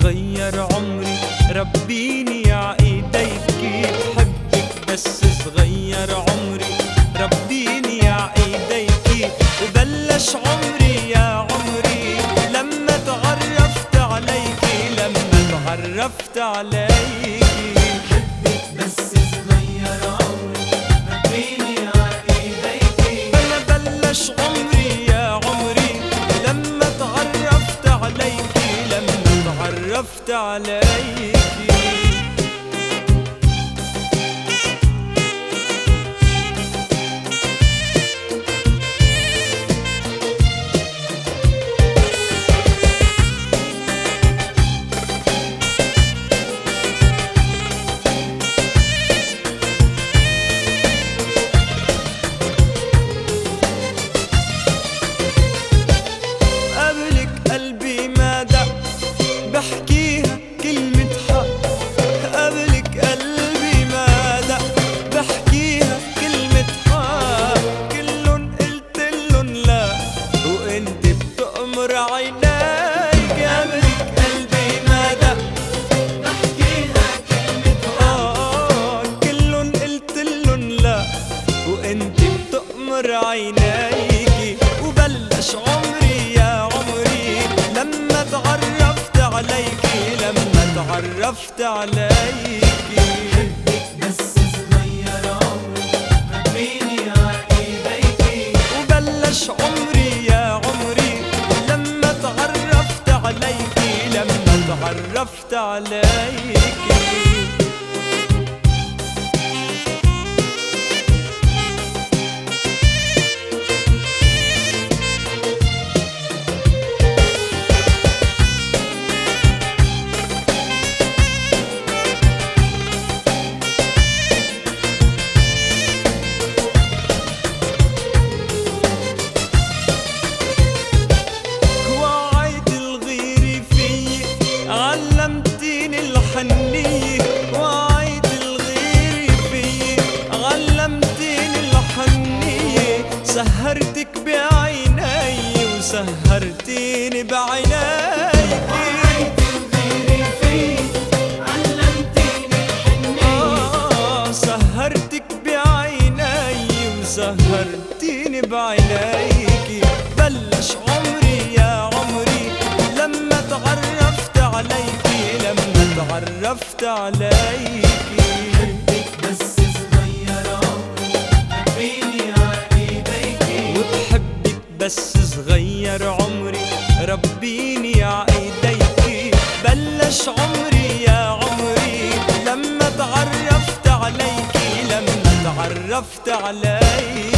صغير عمري ربيني عايديكي، بحبك بس صغير عمري ربيني عايديكي، وبلش عمري يا عمري لما تعرفت عليكي، لما تعرفت عليكي. بحبك بس صغير عمري ربيني عايديكي، أنا بلش عمري يا عمري لما تعرفت عليكي، لما تعرفت عليكي. قلبي ما دق بحكيها كلمة حق، قبلك قلبي ما دق بحكيها كلمة حق، كلن قلتلن لا وانت بتأمر عينيك، قبلك قلبي ما دق بحكيها كلمة حق، كلن قلتلن لا وانت بتأمر عينيكي، وبلش عمري يا عمري لما تعرفت عليكي، لما تعرفت عليكي. بحبك بس صغير عمري ربيني عايديكي، وبلش عمري يا عمري لما تعرفت عليكي، لما تعرفت عليكي. علمتيني الحنية وعيت الغير فيي، علمتيني الحنية، سهرتك بعيني وسهرتيني بعينيكي، وعيت الغير فيي علمتيني الحنية، سهرتك بعيني وسهرتيني بعينيكي، بلش عمري يا عمري لما تعرفت عليكي، لما تعرفت عليكي. بحبك بس صغير عمري ربيني عايديكي، وبحبك بس صغير عمري ربيني عايديكي، بلش عمري يا عمري لما تعرفت عليكي، لما تعرفت عليكي.